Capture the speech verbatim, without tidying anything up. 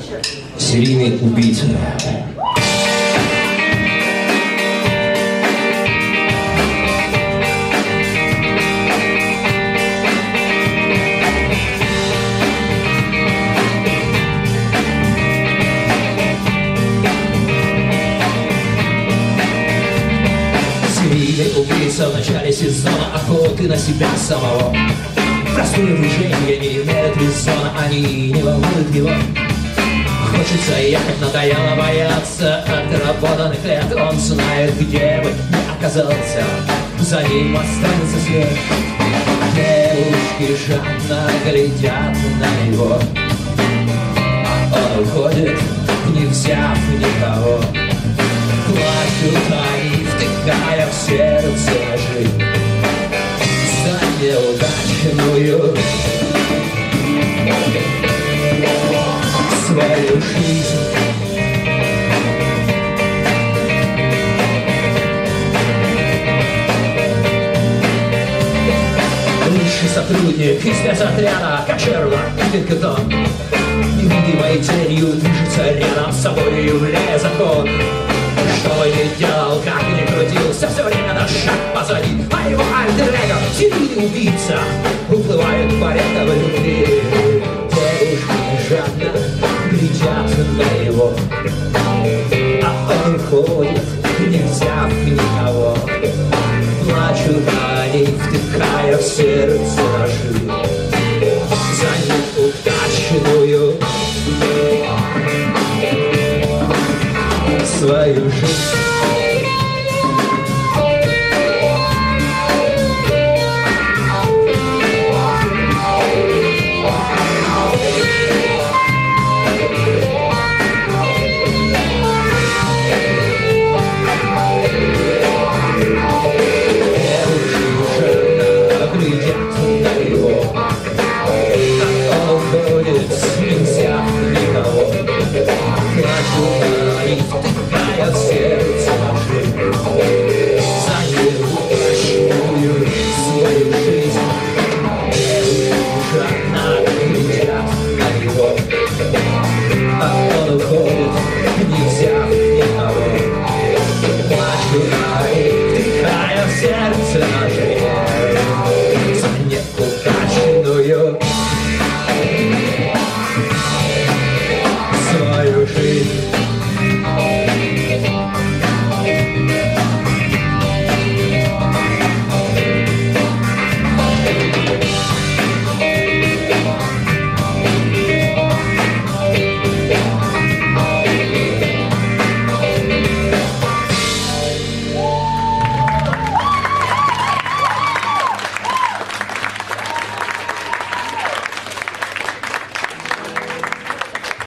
Серийный убийца. Серийный убийца в начале сезона охоты на себя самого. Простые движения не имеют резона, они не волнуют его. Хочется ехать, надоело бояться отработанных лет. Он знает, где бы не оказался, за ним останется след. Девушки жадно глядят на него, а он уходит, не взяв никого. Плачут они, втыкая в сердце ножи за неудачную свою жизнь. Лучший сотрудник из спецотряда Кочерва Пинкертон невидимой тенью движется рядом с собой, являя закон. Что бы ни делал, как ни крутился, все время на шаг позади, а его альтер-эго, серийный убийца, уплывает в порядок любви. Девушки жадно глядят на него, а он уходит, не взяв никого. Плачут они, втыкая в сердце ножи за неудачную свою жизнь.